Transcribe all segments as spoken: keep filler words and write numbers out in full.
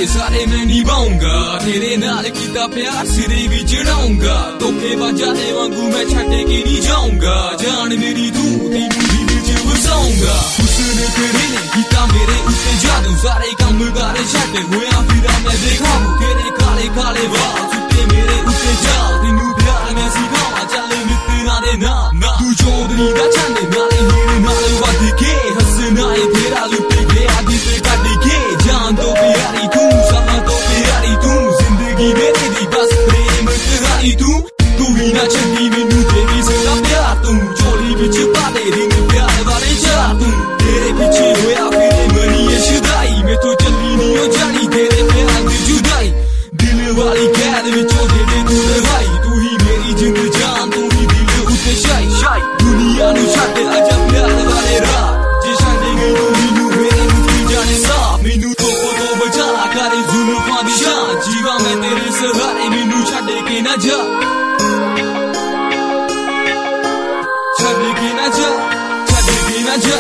सारे मैं निभाऊंगा, तेरे नाल कीता प्यार सिरे भी चढ़ाऊंगा, तोखे बजाने वांगू मैं छड्डे के नहीं जाऊंगा, जान मेरी तू तेनू दिल च बसाऊंगा। हुस्न तेरे ने कीता मेरे उत्ते जादू, सारे कम कारे छड्ड होया फिरा मैं बेकाबू, तेरे काले काले वाल सुट्टे मेरे उत्ते जा, तेनू प्यार मैं सिखावां चल मित्तरां दे नाम, तू चौधरी दा चंद नाले हीर नाल वध के, हसना ए तेरा लुटे गया दिल कट के, जान तो प्यारी तू समा तो प्यारी तू, जिंदगी मेरी दी बस प्रेम तेराई तू, तू ही ना छड्डी मैनू तेरी सदा प्यार तू, झोली विच पा दे रिंग प्यार वाले चार तू, तेरे पीछे होया फिरे मनी शुदाई, मैं तो चली नहीं हो जानी तेरे प्यार दी जुदाई, दिल वाली कैद विचों दे दे तू रवाई, तू ही मेरी जिंद जान तू ही दिल उत्ते शाई शाई, दुनिया नू छड्ड आजा प्यार वाले राह, जे छड्ड गई तू मैनू मेरे मुझी जाने साफ, मैनू तो तो बचा करे जुल्फां दी शान, जीवा मैं तेरे सहारे मैनू छड्ड के ना जा, छड्ड के ना जा, छड्ड के ना जा,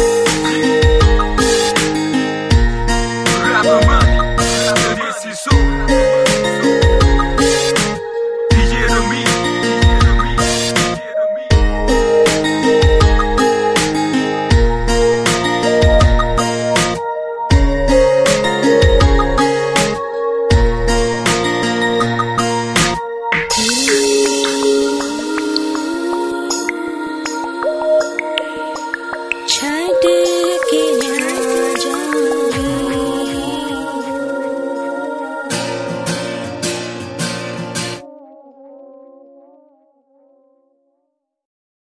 so